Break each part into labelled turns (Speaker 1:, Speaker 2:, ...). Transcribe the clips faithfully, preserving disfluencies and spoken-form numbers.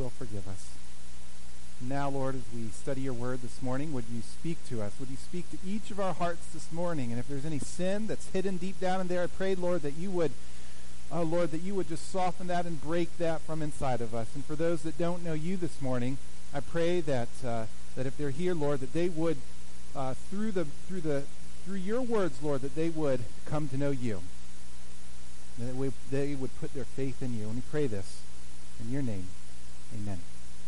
Speaker 1: will forgive us. Now, Lord, as we study your word this morning, would you speak to us? Would you speak to each of our hearts this morning? And if there's any sin that's hidden deep down in there, I pray, Lord, that you would, oh, Lord, that you would just soften that and break that from inside of us. And for those that don't know you this morning, I pray that uh, that if they're here, Lord, that they would, uh, through the through the through your words, Lord, that they would come to know you. That we, they would put their faith in you. And we pray this in your name. Amen.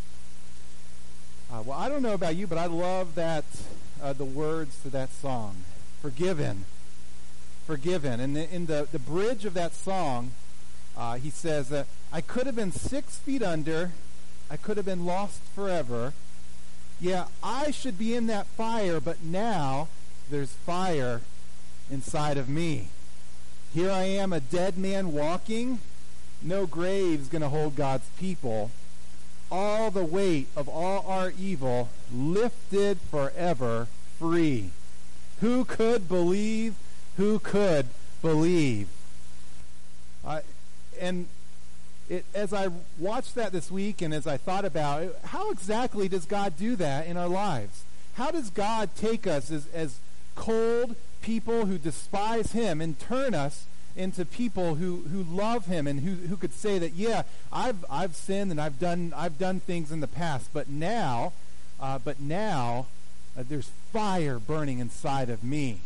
Speaker 1: Uh, well, I don't know about you, but I love that uh, the words to that song, "Forgiven, Forgiven." And in the, the bridge of that song, uh, he says, uh, "I could have been six feet under, I could have been lost forever. Yeah, I should be in that fire, but now there's fire inside of me. Here I am, a dead man walking. No grave's going to hold God's people. All the weight of all our evil lifted forever free. Who could believe? Who could believe?" Uh, and it, as I watched that this week and as I thought about it, how exactly does God do that in our lives? How does God take us as, as cold people who despise him and turn us into people who, who love him and who, who could say that, yeah, I've I've sinned and I've done I've done things in the past, but now, uh, but now uh, there's fire burning inside of me.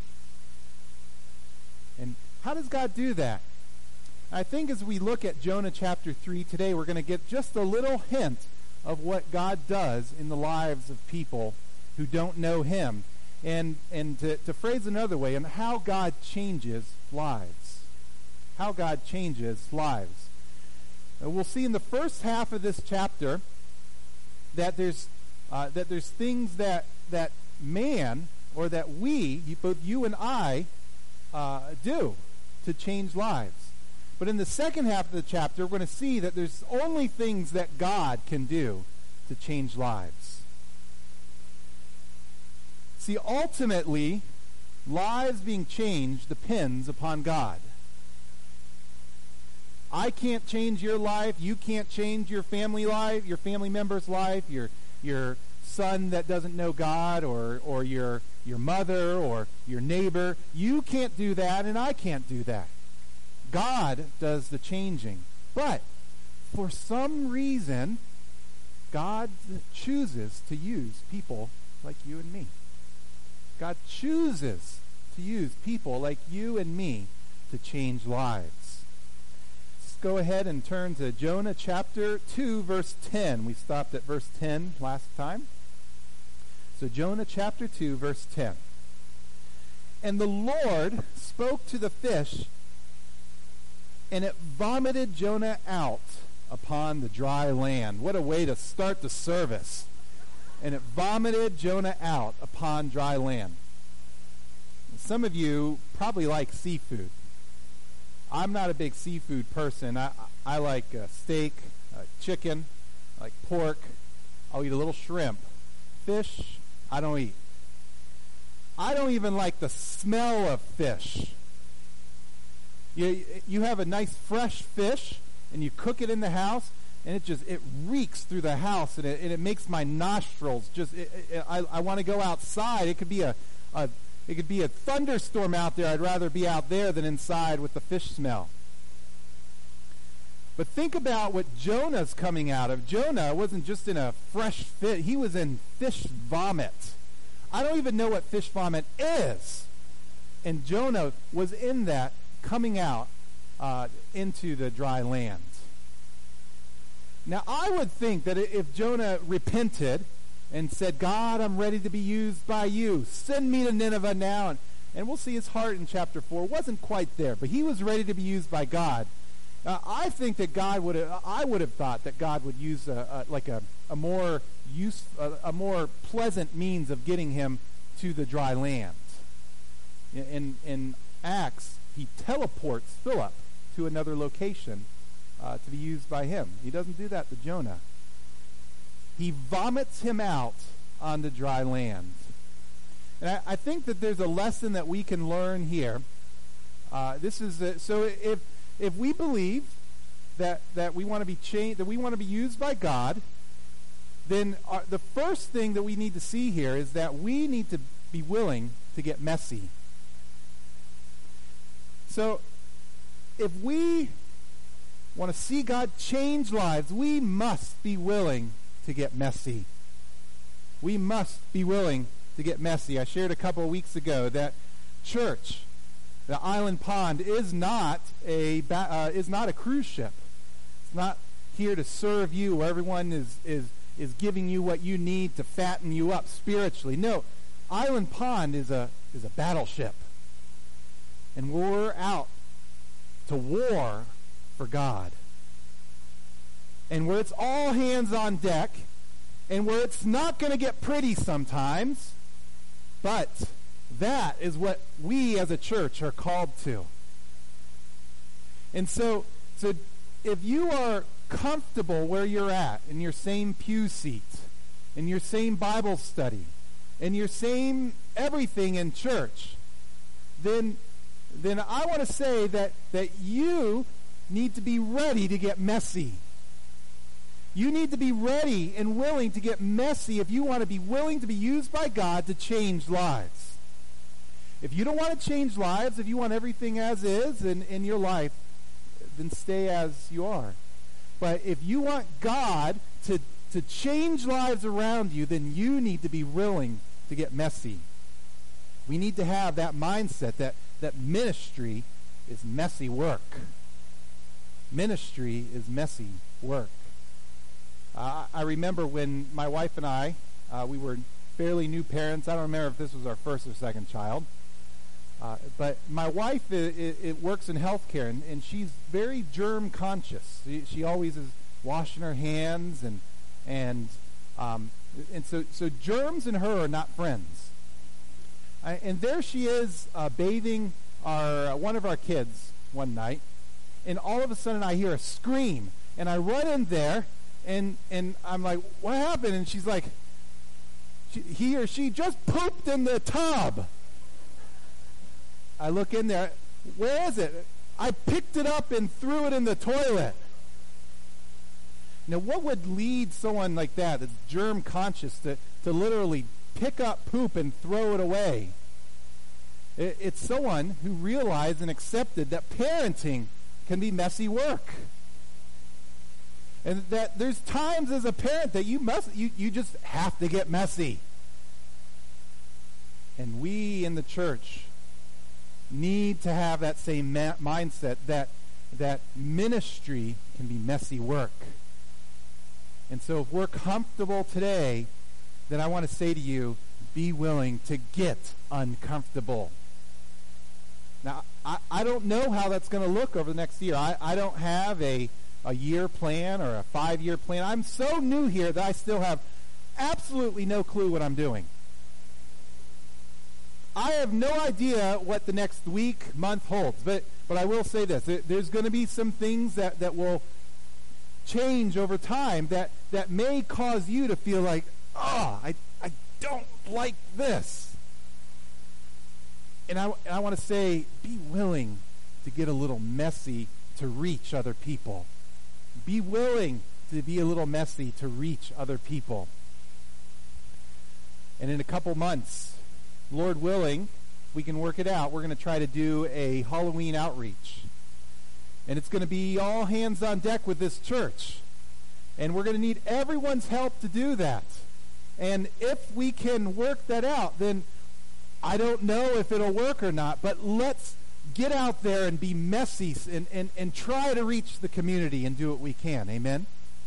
Speaker 1: And how does God do that? I think as we look at Jonah chapter three today, we're going to get just a little hint of what God does in the lives of people who don't know him. And and to, to phrase another way, and how God changes lives. How God changes lives. Uh, we'll see in the first half of this chapter that there's uh, that there's things that that man or that we, you, both you and I, uh, do to change lives. But in the second half of the chapter, we're going to see that there's only things that God can do to change lives. See, ultimately, lives being changed depends upon God. I can't change your life. You can't change your family life, your family member's life, your your son that doesn't know God, or or your your mother or your neighbor. You can't do that, and I can't do that. God does the changing. But for some reason, God chooses to use people like you and me. God chooses to use people like you and me to change lives. Let's go ahead and turn to Jonah chapter two, verse ten. We stopped at verse ten last time. So Jonah chapter two, verse ten. "And the Lord spoke to the fish, and it vomited Jonah out upon the dry land." What a way to start the service. "And it vomited Jonah out upon dry land." Some of you probably like seafood. I'm not a big seafood person. I, I like uh, steak, uh, chicken, I like pork. I'll eat a little shrimp. Fish, I don't eat. I don't even like the smell of fish. You, you have a nice fresh fish, and you cook it in the house, and it just, it reeks through the house, and it, and it makes my nostrils just, it, it, I, I want to go outside. It could be a, a, it could be a thunderstorm out there. I'd rather be out there than inside with the fish smell. But think about what Jonah's coming out of. Jonah wasn't just in a fresh fish. He was in fish vomit. I don't even know what fish vomit is. And Jonah was in that, coming out uh, into the dry land. Now, I would think that if Jonah repented and said, "God, I'm ready to be used by you. Send me to Nineveh now." And, and we'll see his heart in chapter four wasn't quite there, but he was ready to be used by God. Uh, I think that God would have, I would have thought that God would use a, a, like a, a more use, a, a more pleasant means of getting him to the dry land. In, in Acts, he teleports Philip to another location uh, to be used by him. He doesn't do that to Jonah. He vomits him out on the dry land. And I, I think that there's a lesson that we can learn here. Uh, this is a, so if if we believe that that we want to be changed, that we want to be used by God, then our, the first thing that we need to see here is that we need to be willing to get messy. So, if we want to see God change lives, we must be willing to get messy. We must be willing to get messy. I shared a couple of weeks ago that church, the Island Pond, is not a ba- uh, is not a cruise ship. It's not here to serve you, where everyone is is is giving you what you need to fatten you up spiritually. No, Island Pond is a is a battleship, and we're out to war for God, and where it's all hands on deck, and where it's not going to get pretty sometimes, but that is what we as a church are called to. And so, so if you are comfortable where you're at, in your same pew seat, in your same Bible study, in your same everything in church, then then I want to say that, that you need to be ready to get messy. You need to be ready and willing to get messy if you want to be willing to be used by God to change lives. If you don't want to change lives, if you want everything as is in, in your life, then stay as you are. But if you want God to, to change lives around you, then you need to be willing to get messy. We need to have that mindset that, that ministry is messy work. Ministry is messy work. Uh, I remember when my wife and I, uh, we were fairly new parents. I don't remember if this was our first or second child. Uh, but my wife it, it, it works in healthcare, and, and she's very germ conscious. She, she always is washing her hands, and and um, and so so germs and her are not friends. I, and there she is uh, bathing our uh, one of our kids one night, and all of a sudden I hear a scream, and I run in there, and and I'm like, "What happened?" And she's like, she, "He or she just pooped in the tub." I look in there. Where is it? I picked it up and threw it in the toilet. Now, what would lead someone like that, that's germ conscious, to, to literally pick up poop and throw it away? It, it's someone who realized and accepted that parenting can be messy work. And that there's times as a parent that you must you, you just have to get messy. And we in the church need to have that same ma- mindset that that ministry can be messy work. And so if we're comfortable today, then I want to say to you, be willing to get uncomfortable. Now, I, I don't know how that's going to look over the next year. I, I don't have a, a year plan or a five-year plan. I'm so new here that I still have absolutely no clue what I'm doing. I have no idea what the next week, month holds, but but I will say this. There, there's going to be some things that, that will change over time that, that may cause you to feel like, oh, I, I don't like this. And I, and I want to say, be willing to get a little messy to reach other people. Be willing to be a little messy to reach other people. And in a couple months, Lord willing, we can work it out. We're going to try to do a Halloween outreach. And it's going to be all hands on deck with this church. And we're going to need everyone's help to do that. And if we can work that out, then I don't know if it'll work or not, but let's get out there and be messy and, and, and try to reach the community and do what we can. Amen?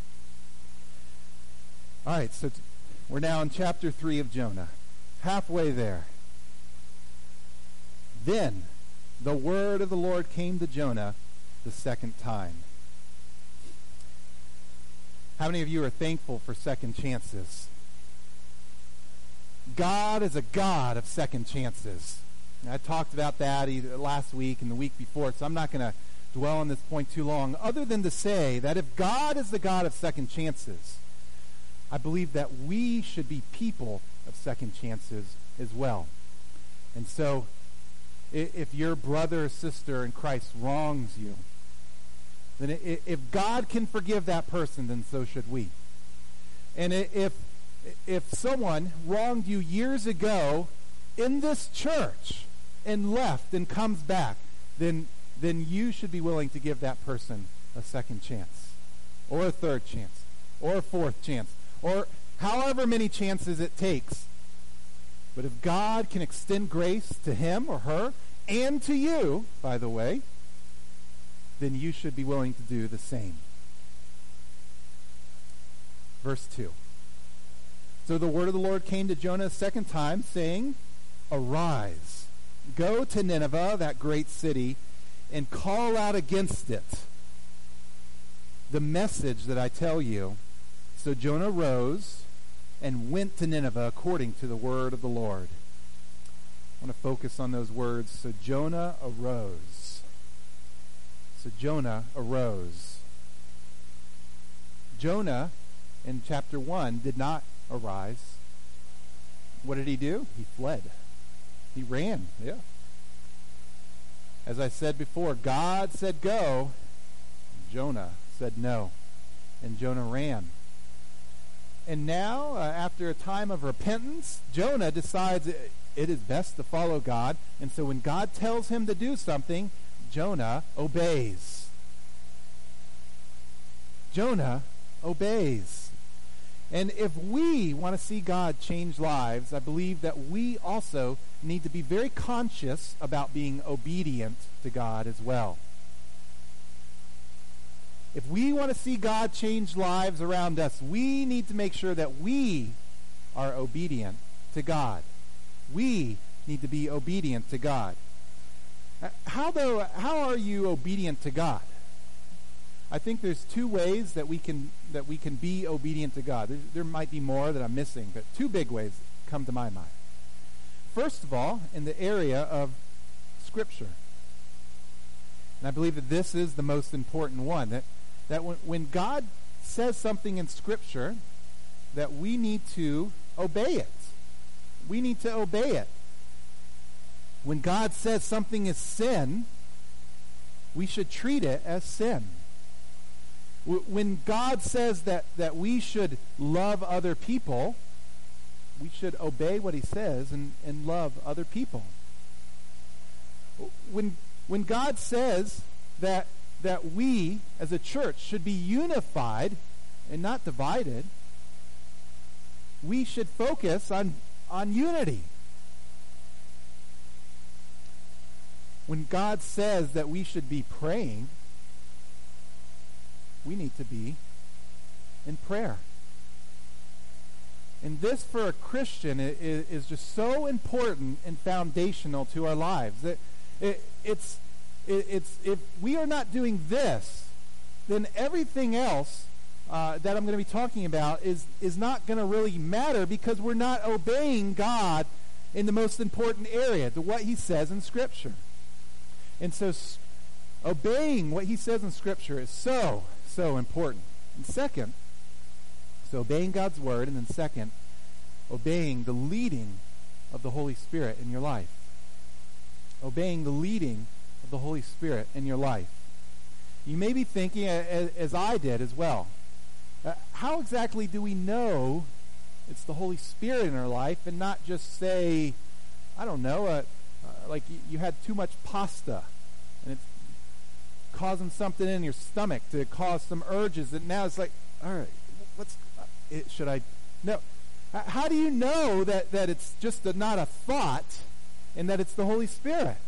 Speaker 1: All right, so t- we're now in chapter three of Jonah. Halfway there. Then the word of the Lord came to Jonah the second time. How many of you are thankful for second chances? God is a God of second chances. And I talked about that either last week and the week before, so I'm not going to dwell on this point too long, other than to say that if God is the God of second chances, I believe that we should be people of second chances as well. And so, if your brother or sister in Christ wrongs you, then if God can forgive that person, then so should we. And if if someone wronged you years ago in this church and left and comes back, then then you should be willing to give that person a second chance, or a third chance, or a fourth chance, or however many chances it takes. But if God can extend grace to him or her, and to you, by the way, then you should be willing to do the same. Verse two. So the word of the Lord came to Jonah a second time, saying, "Arise, go to Nineveh, that great city, and call out against it the message that I tell you." So Jonah rose and went to Nineveh according to the word of the Lord. I want to focus on those words. So Jonah arose. So Jonah arose. Jonah, in chapter one, did not arise. What did he do? He fled. He ran. Yeah. As I said before, God said go. Jonah said no. And Jonah ran. And now, uh, after a time of repentance, Jonah decides it, it is best to follow God. And so when God tells him to do something, Jonah obeys. Jonah obeys. And if we want to see God change lives, I believe that we also need to be very conscious about being obedient to God as well. If we want to see God change lives around us, we need to make sure that we are obedient to God. We need to be obedient to God. How though? How are you obedient to God? I think there's two ways that we can that we can be obedient to God. There, there might be more that I'm missing, but two big ways come to my mind. First of all, in the area of Scripture. And I believe that this is the most important one, that that when, when God says something in Scripture, that we need to obey it. We need to obey it. When God says something is sin, we should treat it as sin. W- when God says that, that we should love other people, we should obey what he says and, and love other people. When, when God says that that we as a church should be unified and not divided, we should focus on, on unity. When God says that we should be praying, we need to be in prayer. And this, for a Christian, is, is just so important and foundational to our lives. It, it, it's It, it's if we are not doing this, then everything else uh, that I'm going to be talking about is is not going to really matter, because we're not obeying God in the most important area, to what he says in Scripture. And so s- obeying what he says in Scripture is so, so important. And second, so obeying God's word, and then second, obeying the leading of the Holy Spirit in your life. Obeying the leading of the Holy Spirit in your life. You may be thinking, as, as I did as well, uh, how exactly do we know it's the Holy Spirit in our life, and not just say, I don't know, uh, uh, like you, you had too much pasta and it's causing something in your stomach to cause some urges, and now it's like, all right, what's uh, it, should I no uh, how do you know that that it's just a, not a thought, and that it's the Holy Spirit?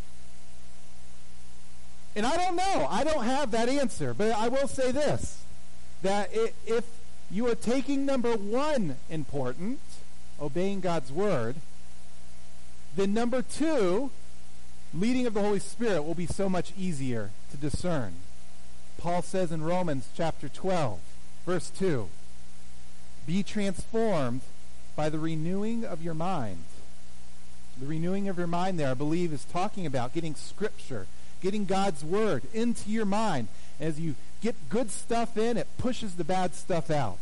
Speaker 1: And I don't know. I don't have that answer. But I will say this, that it, if you are taking number one important, obeying God's word, then number two, leading of the Holy Spirit, will be so much easier to discern. Paul says in Romans chapter twelve, verse two, "Be transformed by the renewing of your mind." The renewing of your mind there, I believe, is talking about getting Scripture, getting God's word into your mind. As you get good stuff in, it pushes the bad stuff out.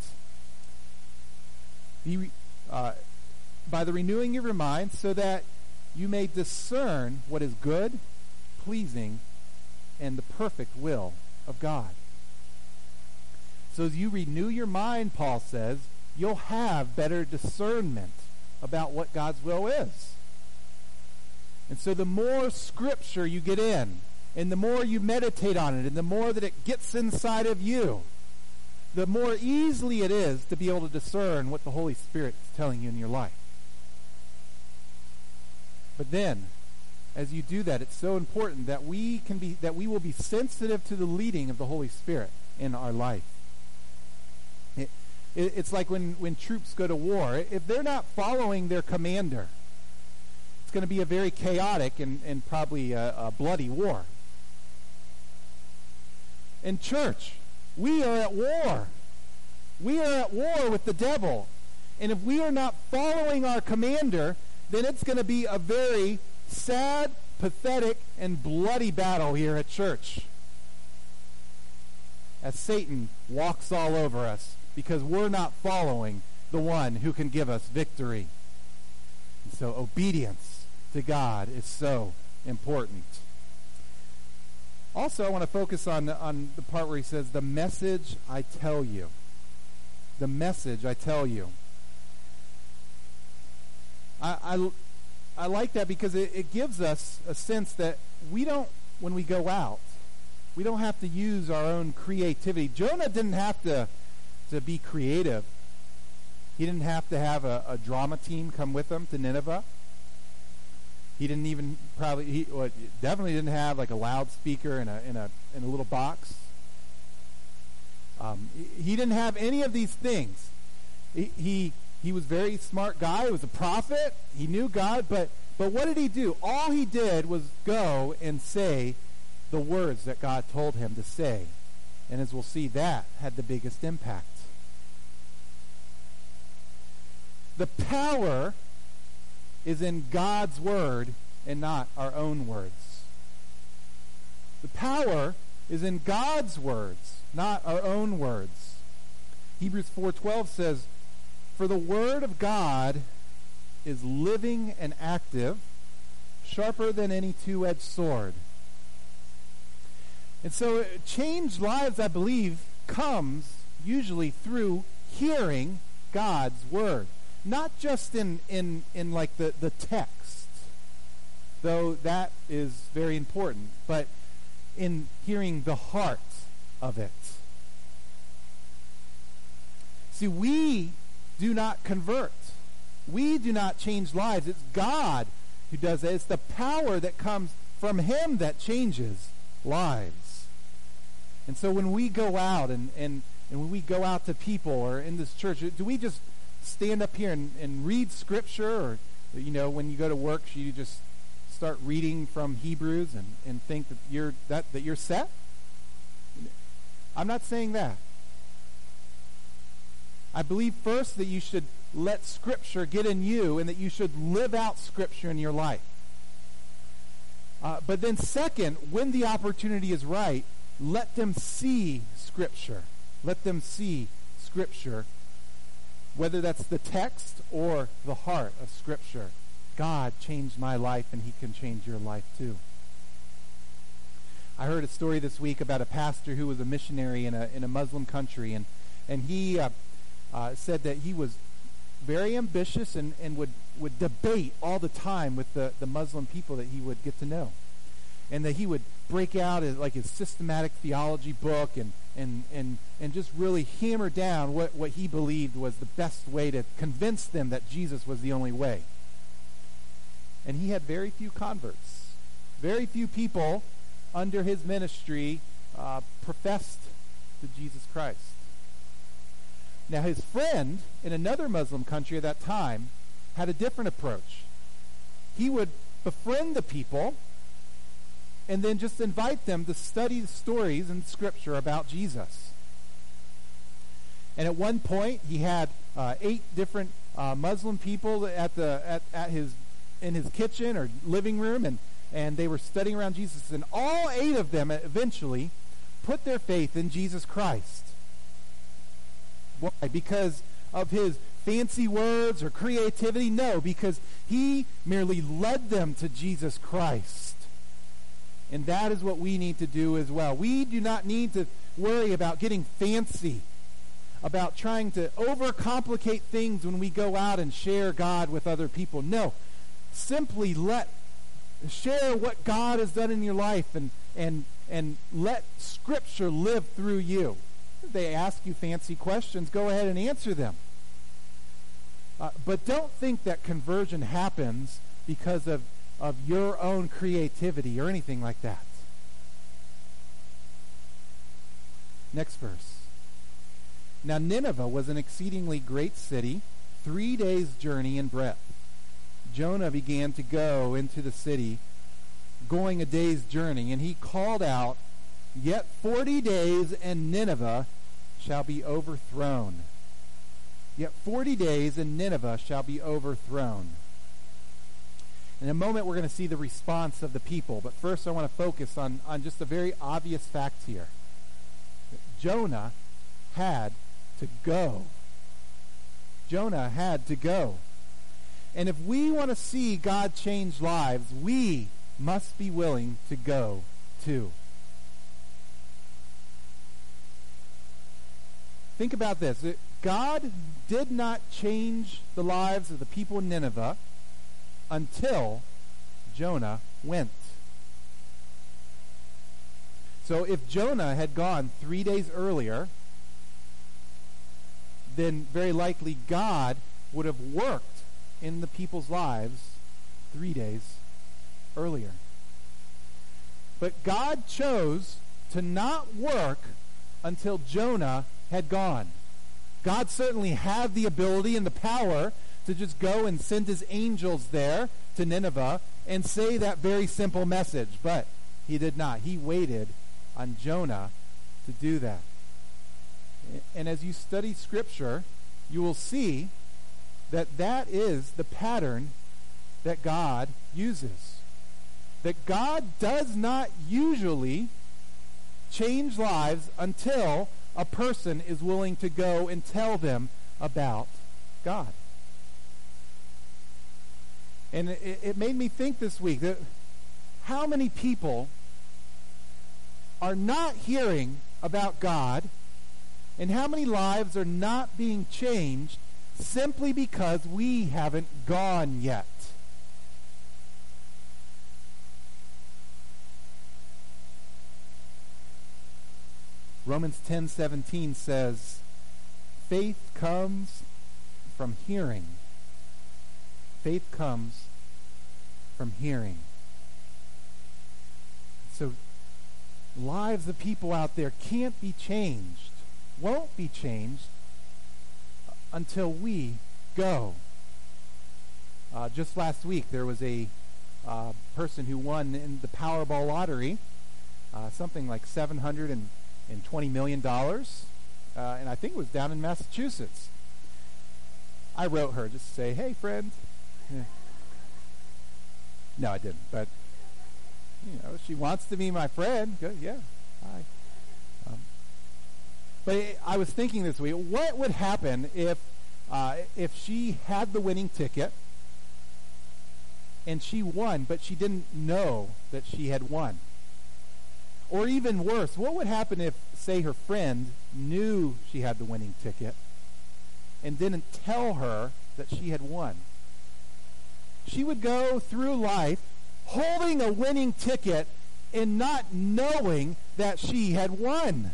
Speaker 1: Be, uh, by the renewing of your mind, so that you may discern what is good, pleasing, and the perfect will of God. So as you renew your mind, Paul says, you'll have better discernment about what God's will is. And so the more scripture you get in, and the more you meditate on it, and the more that it gets inside of you, the more easily it is to be able to discern what the Holy Spirit is telling you in your life. But then, as you do that, it's so important that we can be that we will be sensitive to the leading of the Holy Spirit in our life. It, it, it's like when, when troops go to war. If they're not following their commander, it's going to be a very chaotic and, and probably a, a bloody war. In church, we are at war. We are at war with the devil. And if we are not following our commander, then it's going to be a very sad, pathetic, and bloody battle here at church, as Satan walks all over us because we're not following the one who can give us victory. And so obedience to God is so important. Also, I want to focus on, on the part where he says, the message I tell you. The message I tell you. I, I, I like that because it, it gives us a sense that we don't, when we go out, we don't have to use our own creativity. Jonah didn't have to, to be creative. He didn't have to have a, a drama team come with him to Nineveh. He didn't even probably, he well, definitely didn't have like a loudspeaker in a, in a, in a little box. Um, he, he didn't have any of these things. He, he He was a very smart guy. He was a prophet. He knew God. But, but what did he do? All he did was go and say the words that God told him to say. And as we'll see, that had the biggest impact. The power is in God's word and not our own words. The power is in God's words, not our own words. Hebrews four twelve says, for the word of God is living and active, sharper than any two-edged sword. And so changed lives, I believe, comes usually through hearing God's word. Not just in, in, in like the, the text, though that is very important, but in hearing the heart of it. See, we do not convert. We do not change lives. It's God who does it. It's the power that comes from him that changes lives. And so when we go out and, and, and when we go out to people or in this church, do we just stand up here and, and read Scripture? Or, you know, when you go to work, you just start reading from Hebrews and, and think that you're, that, that you're set? I'm not saying that. I believe first that you should let Scripture get in you and that you should live out Scripture in your life. Uh, but then second, when the opportunity is right, let them see Scripture. Let them see Scripture, whether that's the text or the heart of Scripture. God changed my life and he can change your life too. I heard a story this week about a pastor who was a missionary in a in a Muslim country, and, and he... Uh, Uh, said that he was very ambitious and, and would, would debate all the time with the, the Muslim people that he would get to know. And that he would break out his, like his systematic theology book and, and, and, and just really hammer down what, what he believed was the best way to convince them that Jesus was the only way. And he had very few converts. Very few people under his ministry uh, professed to Jesus Christ. Now, his friend in another Muslim country at that time had a different approach. He would befriend the people and then just invite them to study the stories in Scripture about Jesus. And at one point, he had uh, eight different uh, Muslim people at the at, at his in his kitchen or living room, and, and they were studying around Jesus. And all eight of them eventually put their faith in Jesus Christ. Why? Because of his fancy words or creativity? No, because he merely led them to Jesus Christ. And that is what we need to do as well. We do not need to worry about getting fancy, about trying to overcomplicate things when we go out and share God with other people. No, simply let share what God has done in your life, and and and let Scripture live through you. If they ask you fancy questions, go ahead and answer them. Uh, but don't think that conversion happens because of, of your own creativity or anything like that. Next verse. Now Nineveh was an exceedingly great city, three days' journey in breadth. Jonah began to go into the city, going a day's journey, and he called out, "Yet forty days, and Nineveh shall be overthrown." Yet forty days, and Nineveh shall be overthrown. In a moment, we're going to see the response of the people. But first, I want to focus on, on just a very obvious fact here. Jonah had to go. Jonah had to go. And if we want to see God change lives, we must be willing to go too. Think about this. God did not change the lives of the people in Nineveh until Jonah went. So if Jonah had gone three days earlier, then very likely God would have worked in the people's lives three days earlier. But God chose to not work until Jonah had gone. God certainly had the ability and the power to just go and send his angels there to Nineveh and say that very simple message, but he did not. He waited on Jonah to do that. And as you study Scripture, you will see that that is the pattern that God uses. That God does not usually change lives until a person is willing to go and tell them about God. And it, it made me think this week that how many people are not hearing about God, and how many lives are not being changed simply because we haven't gone yet. Romans ten seventeen says, faith comes from hearing. Faith comes from hearing. So lives of people out there can't be changed, won't be changed until we go. Uh, just last week there was a uh, person who won in the Powerball lottery, uh, something like seven hundred twenty million dollars, uh, and I think it was down in Massachusetts. I wrote her just to say, hey, friend. No, I didn't, but you know, she wants to be my friend. Good, yeah. Hi. Um, but I was thinking this week, what would happen if uh, if she had the winning ticket and she won, but she didn't know that she had won? Or even worse, what would happen if, say, her friend knew she had the winning ticket and didn't tell her that she had won? She would go through life holding a winning ticket and not knowing that she had won.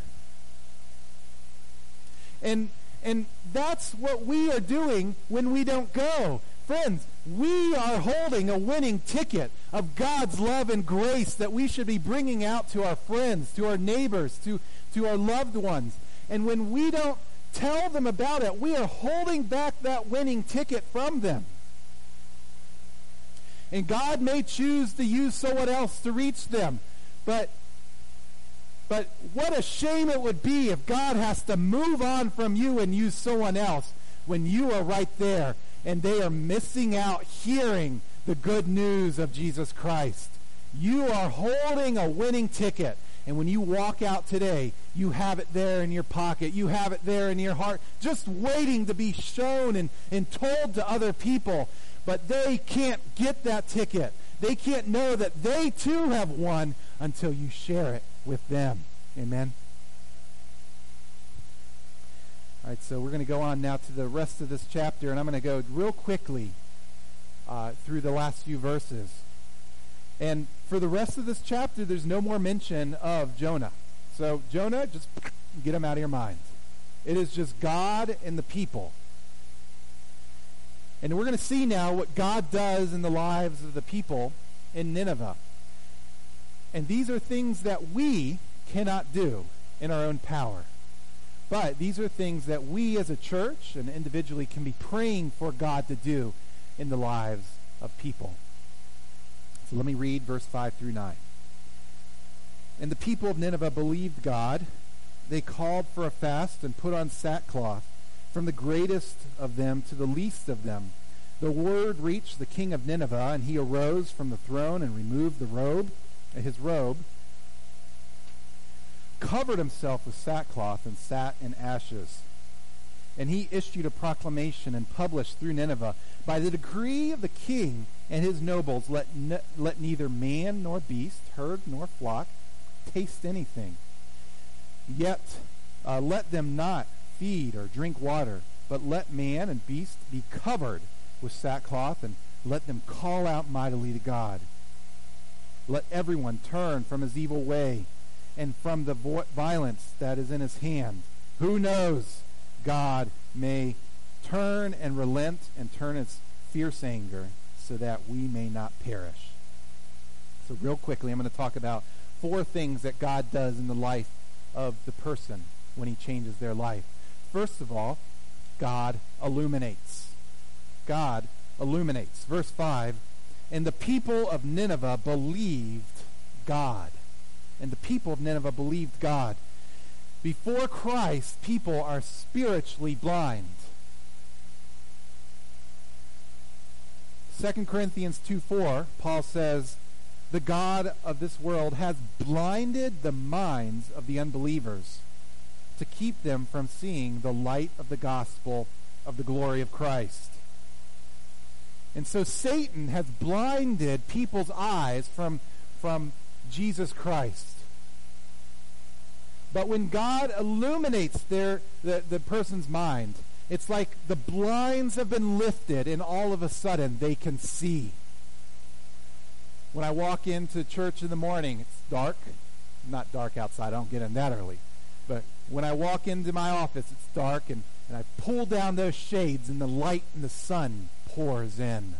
Speaker 1: And and that's what we are doing when we don't go. Friends, we are holding a winning ticket of God's love and grace that we should be bringing out to our friends, to our neighbors, to, to our loved ones. And when we don't tell them about it, we are holding back that winning ticket from them. And God may choose to use someone else to reach them. But, but what a shame it would be if God has to move on from you and use someone else when you are right there and they are missing out hearing the good news of Jesus Christ. You are holding a winning ticket. And when you walk out today, you have it there in your pocket. You have it there in your heart, just waiting to be shown and, and told to other people. But they can't get that ticket. They can't know that they too have won until you share it with them. Amen. All right, so we're going to go on now to the rest of this chapter, and I'm going to go real quickly uh, through the last few verses. And for the rest of this chapter, there's no more mention of Jonah. So Jonah, just get him out of your mind. It is just God and the people. And we're going to see now what God does in the lives of the people in Nineveh. And these are things that we cannot do in our own power. But these are things that we as a church and individually can be praying for God to do in the lives of people. So let me read verse five through nine. And the people of Nineveh believed God. They called for a fast and put on sackcloth, from the greatest of them to the least of them. The word reached the king of Nineveh, and he arose from the throne and removed the robe, his robe, covered himself with sackcloth, and sat in ashes. And he issued a proclamation and published through Nineveh, by the decree of the king and his nobles, let ne- let neither man nor beast, herd nor flock, taste anything. Yet uh, let them not feed or drink water, but let man and beast be covered with sackcloth, and let them call out mightily to God. Let everyone turn from his evil way and from the vo- violence that is in his hand. Who knows? God may turn and relent and turn his fierce anger, so that we may not perish. So real quickly, I'm going to talk about four things that God does in the life of the person when he changes their life. First of all, God illuminates. God illuminates. Verse five, and the people of Nineveh believed God. And the people of Nineveh believed God. Before Christ, people are spiritually blind. Second Corinthians two four, Paul says, the God of this world has blinded the minds of the unbelievers to keep them from seeing the light of the gospel of the glory of Christ. And so Satan has blinded people's eyes from, from Jesus Christ. But when God illuminates their the, the person's mind, it's like the blinds have been lifted, and all of a sudden they can see. When I walk into church in the morning, it's dark. Not dark outside. I don't get in that early. But when I walk into my office, it's dark, and, and I pull down those shades, and the light and the sun pours in.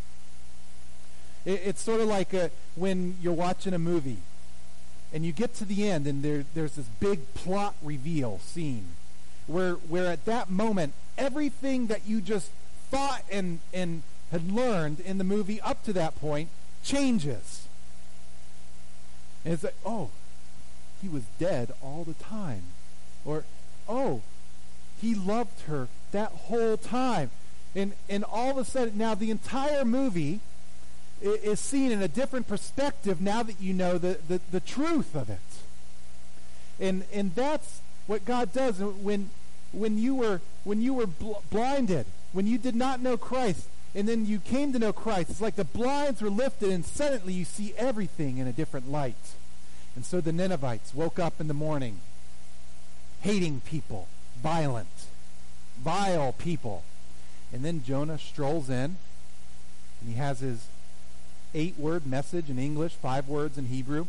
Speaker 1: It, it's sort of like a, when you're watching a movie, and you get to the end, and there, there's this big plot reveal scene, where where at that moment, everything that you just thought and, and had learned in the movie up to that point changes. And it's like, oh, he was dead all the time. Or, oh, he loved her that whole time. And and all of a sudden, now the entire movie is, is seen in a different perspective now that you know the, the, the truth of it. And and that's what God does. When when you were when you were bl- blinded, when you did not know Christ, and then you came to know Christ, it's like the blinds were lifted, and suddenly you see everything in a different light. And so the Ninevites woke up in the morning, hating people, violent, vile people. And then Jonah strolls in, and he has his eight-word message in English, five words in Hebrew.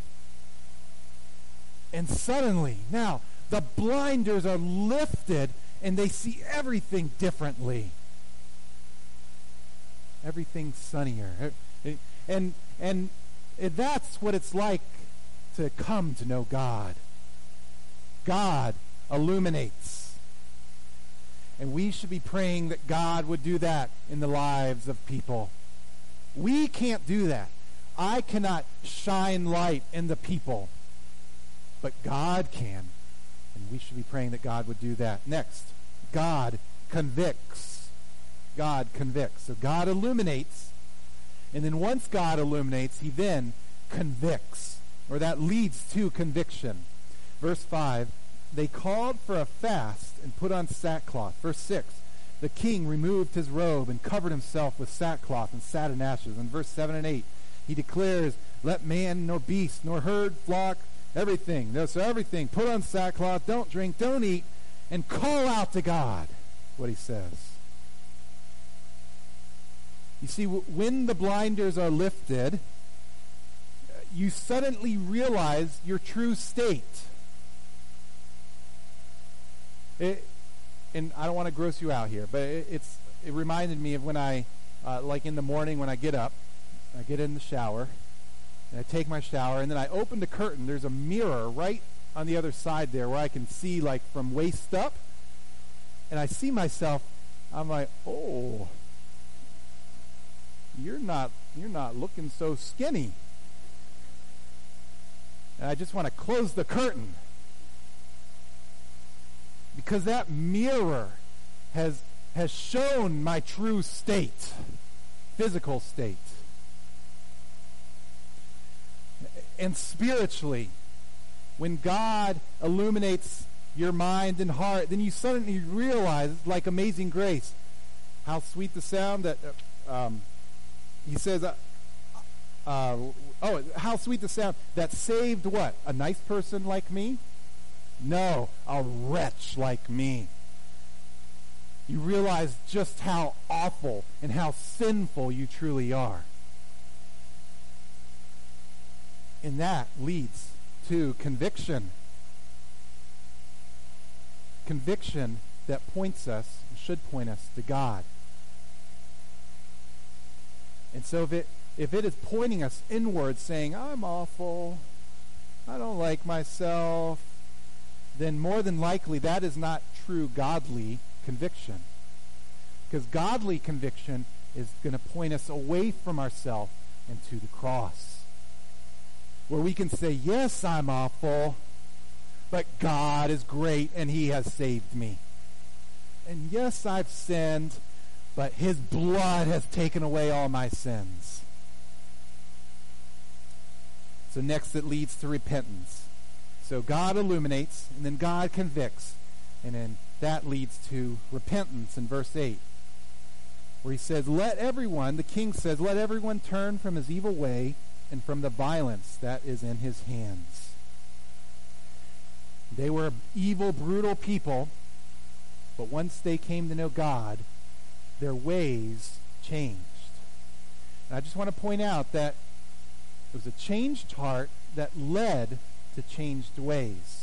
Speaker 1: And suddenly, now, the blinders are lifted, and they see everything differently. Everything's sunnier. And, and that's what it's like to come to know God. God illuminates. And we should be praying that God would do that in the lives of people. We can't do that. I cannot shine light in the people. But God can. And we should be praying that God would do that. Next, God convicts. God convicts. So God illuminates. And then once God illuminates, he then convicts. Or that leads to conviction. Verse five, they called for a fast and put on sackcloth. Verse six, the king removed his robe and covered himself with sackcloth and sat in ashes. In verse seven and eight, he declares, let man nor beast nor herd, flock, everything. So everything, put on sackcloth, don't drink, don't eat. and call out to God, what he says. You see, w- when the blinders are lifted, you suddenly realize your true state. It, and I don't want to gross you out here, but it, it's it reminded me of when I, uh, like in the morning when I get up, I get in the shower, and I take my shower, and then I open the curtain. There's a mirror right on the other side there where I can see like from waist up, and I see myself. I'm like, oh, you're not you're not looking so skinny. And I just want to close the curtain because that mirror has has shown my true state, physical state. And spiritually, when God illuminates your mind and heart, then you suddenly realize, like Amazing Grace, how sweet the sound that uh, um, he says, uh, uh, oh, how sweet the sound that saved what? A nice person like me? No, a wretch like me. You realize just how awful and how sinful you truly are. And that leads to conviction. Conviction that points us, should point us to God. And so if it if it is pointing us inward, saying, I'm awful, I don't like myself, then more than likely that is not true godly conviction. Because godly conviction is going to point us away from ourselves and to the cross, where we can say, yes, I'm awful, but God is great and he has saved me. And yes, I've sinned, but his blood has taken away all my sins. So next it leads to repentance. So God illuminates, and then God convicts, and then that leads to repentance in verse eight, where he says, let everyone, the king says, let everyone turn from his evil way and from the violence that is in his hands. They were evil, brutal people, but once they came to know God, their ways changed. And I just want to point out that it was a changed heart that led to changed ways.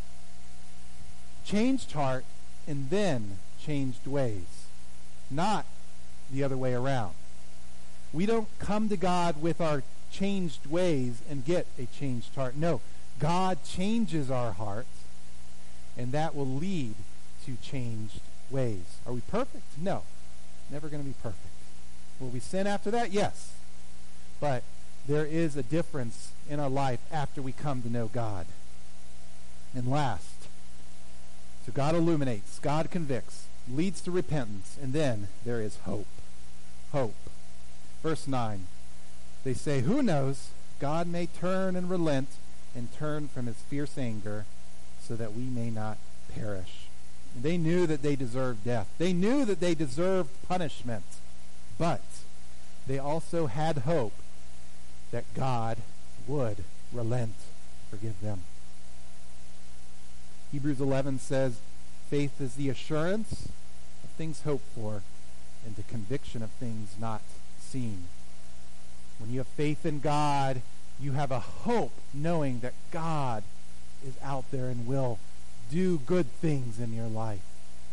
Speaker 1: Changed heart and then changed ways, not the other way around. We don't come to God with our changed ways and get a changed heart. No, God changes our hearts, and that will lead to changed ways. Are we perfect? No. Never going to be perfect. Will we sin after that? Yes. But there is a difference in our life after we come to know God. And last, so God illuminates, God convicts, leads to repentance, and then there is hope. Hope. Verse nine. They say, who knows? God may turn and relent and turn from his fierce anger so that we may not perish. And they knew that they deserved death. They knew that they deserved punishment. But they also had hope that God would relent, forgive them. Hebrews eleven says, faith is the assurance of things hoped for and the conviction of things not seen. When you have faith in God, you have a hope knowing that God is out there and will do good things in your life.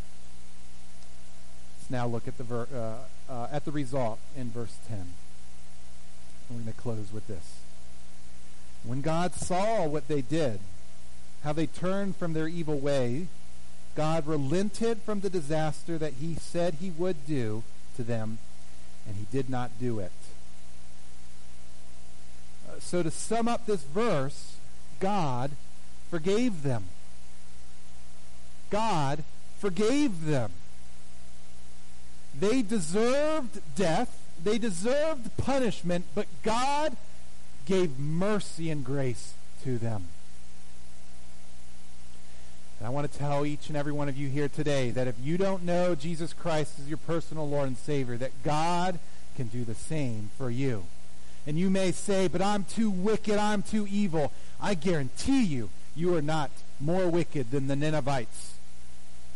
Speaker 1: Let's now look at the ver- uh, uh, at the result in verse ten. And we're going to close with this. When God saw what they did, how they turned from their evil way, God relented from the disaster that he said he would do to them, and he did not do it. Uh, so to sum up this verse, God forgave them. God forgave them. They deserved death. They deserved punishment, but God gave mercy and grace to them. And I want to tell each and every one of you here today that if you don't know Jesus Christ as your personal Lord and Savior, that God can do the same for you. And you may say, but I'm too wicked, I'm too evil. I guarantee you, you are not more wicked than the Ninevites.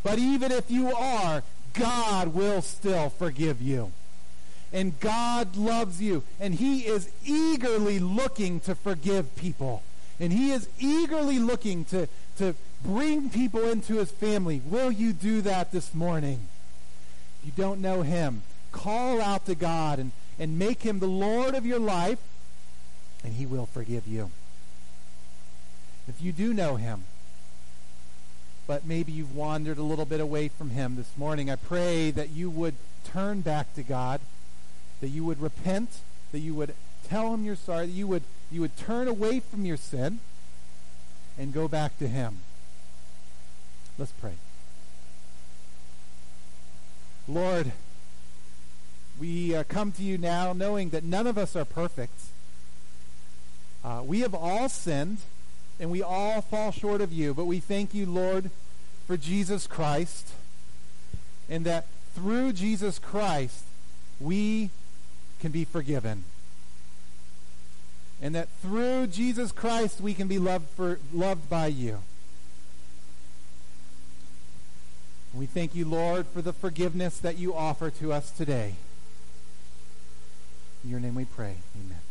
Speaker 1: But even if you are, God will still forgive you. And God loves you, and he is eagerly looking to forgive people. And he is eagerly looking to, to bring people into his family. Will you do that this morning? If you don't know him, call out to God and, and make him the Lord of your life, and he will forgive you. If you do know him, but maybe you've wandered a little bit away from him this morning, I pray that you would turn back to God, that you would repent, that you would tell him you're sorry, that you would, you would turn away from your sin and go back to him. Let's pray. Lord, we uh, come to you now knowing that none of us are perfect. Uh, we have all sinned, and we all fall short of you, but we thank you, Lord, for Jesus Christ, and that through Jesus Christ, we can be forgiven. And that through Jesus Christ, we can be loved for loved by you. We thank you, Lord, for the forgiveness that you offer to us today. In your name we pray. Amen.